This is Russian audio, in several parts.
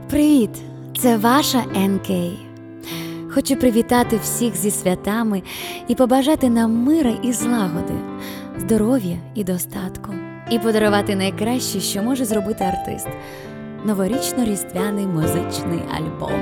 Привіт! Це ваша НК. Хочу привітати всіх зі святами і побажати нам мира і злагоди, здоров'я і достатку. І подарувати найкраще, що може зробити артист – новорічно-різдвяный музычный альбом.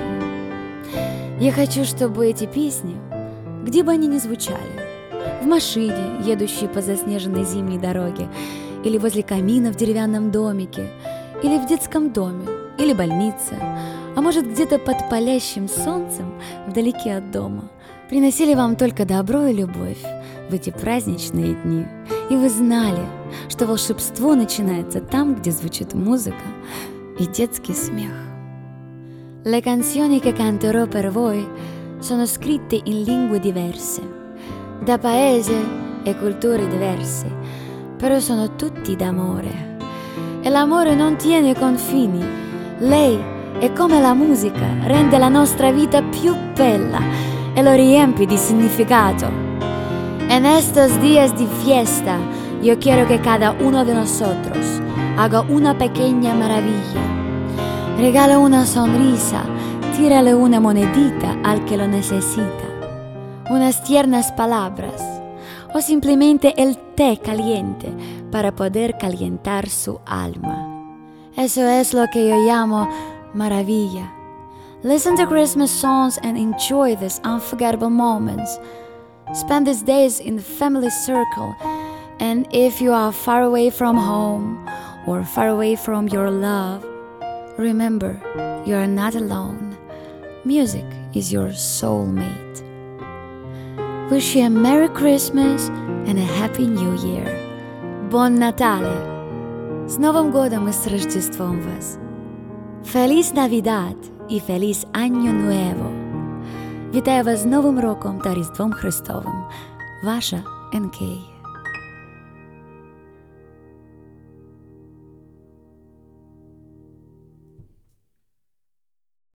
Я хочу, чтобы эти песни, где бы они ни звучали, в машине, едущей по заснеженной зимней дороге, или возле камина в деревянном домике, или в детском доме, или больнице, а может где-то под палящим солнцем вдалеке от дома, приносили вам только добро и любовь в эти праздничные дни. И вы знали, что волшебство начинается там, где звучит музыка и детский смех. Le canzoni che canterò per voi sono scritte in lingue diverse, da paesi e culture diverse, però sono tutti d'amore. E l'amore non tiene confini. Lei è come la musica, rende la nostra vita più bella e lo riempie di significato. En estos días de fiesta, yo quiero que cada uno de nosotros haga una pequeña maravilla. Regala una sonrisa, tírale una monedita al que lo necesita, unas tiernas palabras o simplemente el té caliente para poder calentar su alma. Eso es lo que yo llamo maravilla. Listen to Christmas songs and enjoy these unforgettable moments. Spend these days in the family circle, and if you are far away from home or far away from your love, remember, you are not alone. Music is your soulmate. Wish you a Merry Christmas and a Happy New Year. Buon Natale! С Новым годом и с Рождеством вас! Feliz Navidad і Feliz Año Nuevo! Вітаю вас з Новим роком та Різдвом Христовим. Ваша НК.